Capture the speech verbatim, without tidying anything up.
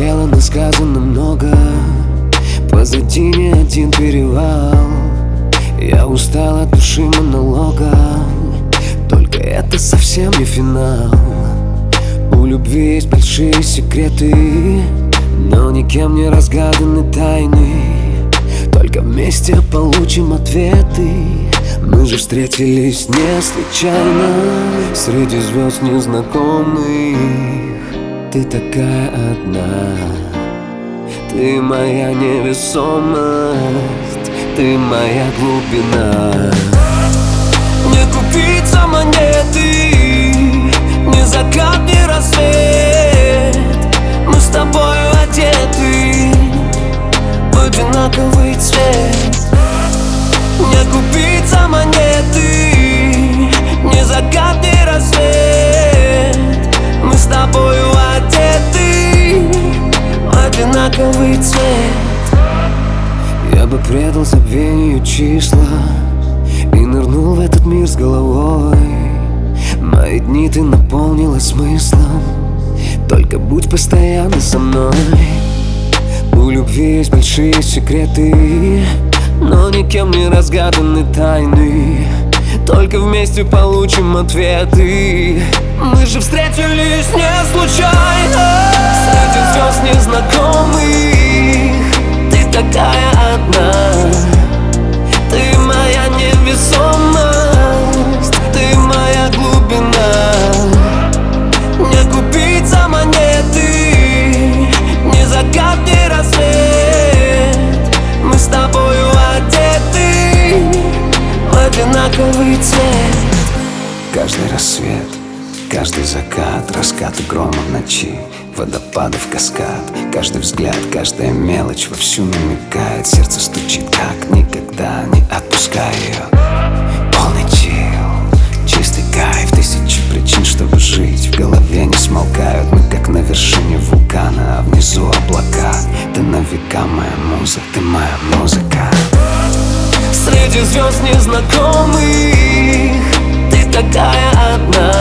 сделано, сказано много. Позади не один перевал. Я устал от души монолога. Только это совсем не финал. У любви есть большие секреты, но никем не разгаданы тайны. Только вместе получим ответы. Мы же встретились не случайно среди звезд незнакомых. Ты такая одна, ты моя невесомость, ты моя глубина. Не купиться монеты, ни закат, ни рассвет. Мы с тобою одеты в одинаковый цвет. Не купиться монеты, ни закат, ни рассвет. Мы с тобою одеты в одинаковый цвет. Я бы предал забвению числа и нырнул в этот мир с головой. Мои дни ты наполнила смыслом, только будь постоянно со мной. У любви есть большие секреты, но никем не разгаданы тайны. Только вместе получим ответы. Мы же встретились не случайно среди звезд незнакомых. Ты такая одна, ты моя невесомость, ты моя глубина. Не купиться монеты, ни закат, ни рассвет. Мы с тобою одеты в одинаковый цвет. Каждый рассвет, каждый закат, раскаты грома в ночи, водопадов каскад. Каждый взгляд, каждая мелочь вовсю намекает. Сердце стучит как никогда, не отпускай ее. Полный чил, чистый кайф, тысячи причин, чтобы жить. В голове не смолкают, мы как на вершине вулкана, а внизу облака. Ты на века моя муза, ты моя музыка. Среди звезд незнакомых ты такая одна,